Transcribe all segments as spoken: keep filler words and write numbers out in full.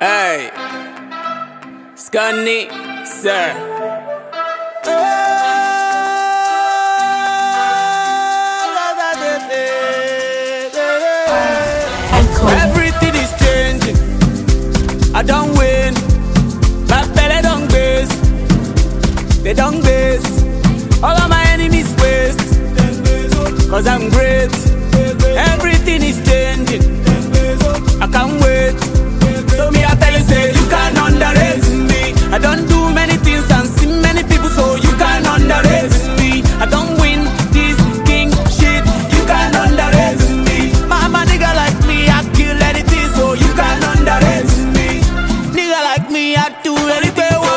Hey, Scunny, sir. Everything is changing. I don't win. My belly don't base. They don't base. All of my enemies waste. Cause I'm great. Everything is changing. I can't wait. So me I tell you say you can't underrate me. I don't do many things and see many people, so you can't underrate me. I don't win this king shit. You can't underrate me. Mama nigga like me, I kill anything, so you can't underrate me. Nigga like me, I do anything.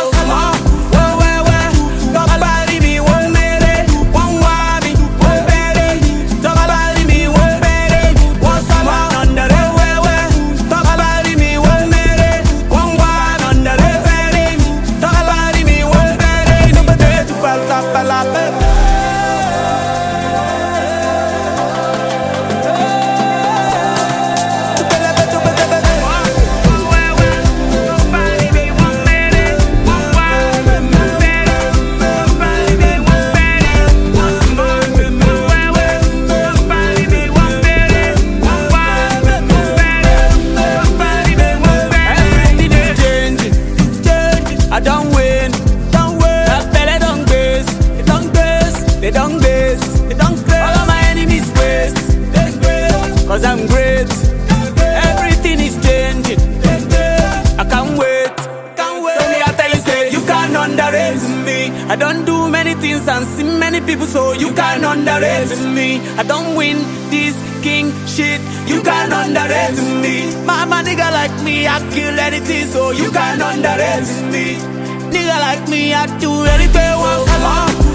They don't base, they don't base. All of my enemies waste. Cause I'm great. Everything is changing. I can't wait. Can't wait. So me I tell you say you can't underrate me. I don't do many things and see many people, so you can't underrate me. I don't win this king shit. You can't underrate me. Mama nigga like me, I kill anything, so you can't underrate me. Nigga like me, I do anything. Once come on.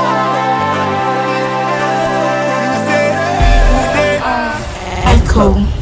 Cool.